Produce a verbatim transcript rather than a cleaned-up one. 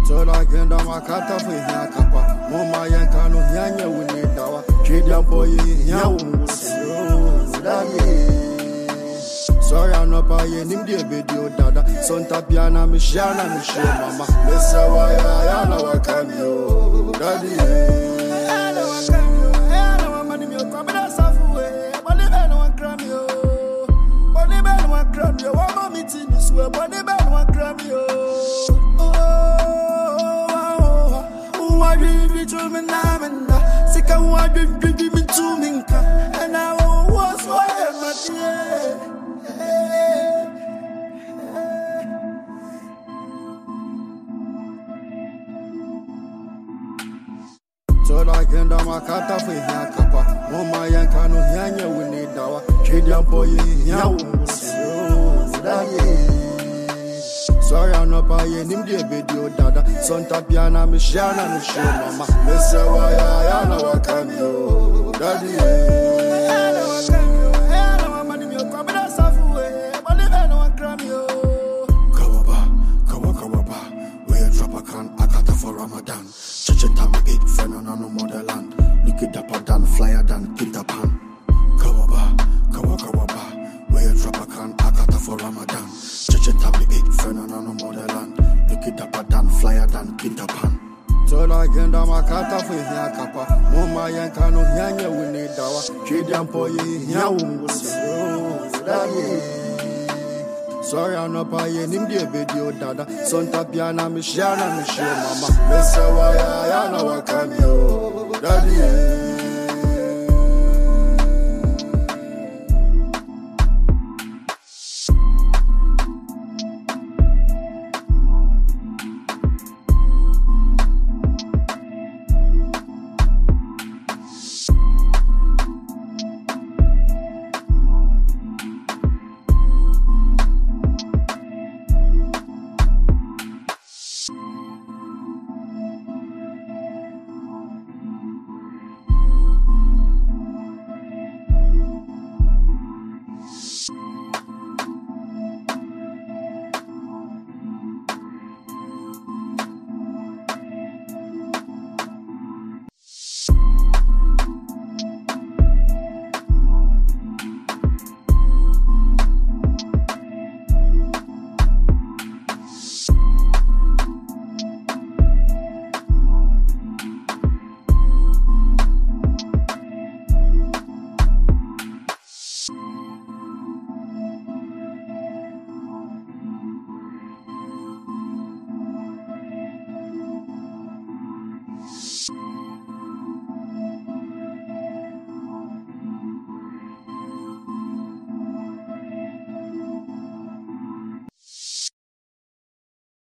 So like in the Makata for Yakapa, Mama Yankano, Yanya, we need our Chidia boy, Yawu. Sorry, I'm not buying him the video, Dada. Sonta Piana, Michana, Michelle, Mama. Listen, why I know I can you, Daddy. So like in the Makata for Yakapa, Mama Yankano, Yanya, we need our Chidia boy, Yawu. Sorry, I'm not buying him the video, Dada. Sonta Piana, Michana, Michelle, Mama. Listen, why I know I can you, Daddy. Kawaba, Kawa Kawaba, where you drop a can, Akata for Ramadan. Chachentama eight, Fenonano Modeland. Lick it up a dan, flyer than Kintapan. Kawaba, Kawa Kawaba, where you drop a can, Akata for Ramadan. Chachentama eight, Fenonano Modeland. Lick it up a dan, flyer than Kintapan. So like in the Makata for Yakapa, Mama Yankano, Yanya, we need our Chidian boy, Yawu. Sorry, I'm not buying him the video, Dada. Sonta Piana, Michana, Michelle, Mama. Listen, why I know I can you, Daddy.